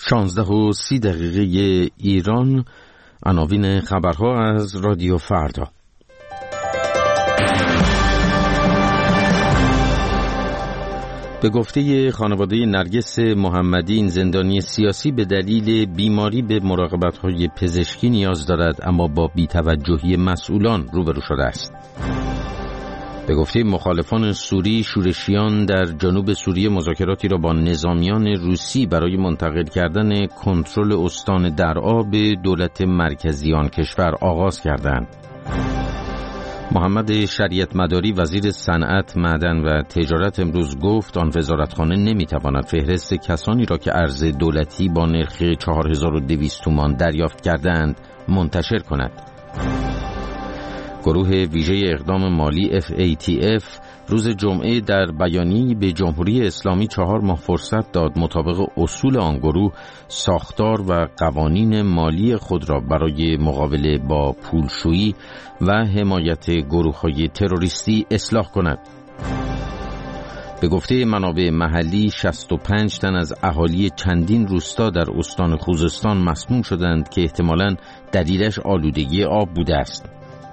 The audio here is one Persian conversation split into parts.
16:30 ایران. عناوین خبرها از رادیو فردا. به گفته خانواده نرگس محمدی، این زندانی سیاسی به دلیل بیماری به مراقبت‌های پزشکی نیاز دارد، اما با بی‌توجهی مسئولان روبرو شده است. به گفته مخالفان سوری، شورشیان در جنوب سوریه مذاکراتی را با نظامیان روسی برای منتقل کردن کنترل استان درعا به دولت مرکزی آن کشور آغاز کردند. محمد شریعت مداری، وزیر صنعت، معدن و تجارت، امروز گفت آن وزارتخانه نمیتواند فهرست کسانی را که ارز دولتی با نرخ 4200 تومان دریافت کردند منتشر کند. گروه ویژه اقدام مالی FATF روز جمعه در بیانیه‌ای به جمهوری اسلامی 4 ماه فرصت داد مطابق اصول آن گروه ساختار و قوانین مالی خود را برای مقابله با پولشویی و حمایت گروه‌های تروریستی اصلاح کند. به گفته منابع محلی 65 تن از اهالی چندین روستا در استان خوزستان مسموم شدند که احتمالاً دلیلش آلودگی آب بوده است.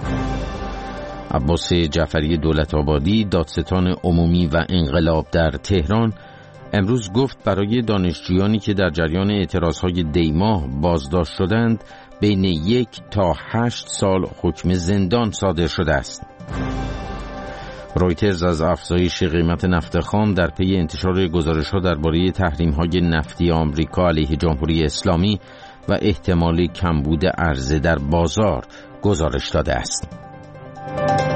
عباس جعفری دولت‌آبادی، دادستان عمومی و انقلاب در تهران، امروز گفت برای دانشجویانی که در جریان اعتراضهای دیماه بازداشت شدند بین 1 تا 8 سال حکم زندان صادر شده است. رویترز از افزایش قیمت نفت خام در پی انتشار گزارش‌ها درباره تحریم‌های نفتی آمریکا علیه جمهوری اسلامی و احتمال کمبود عرضه در بازار گزارش داده است.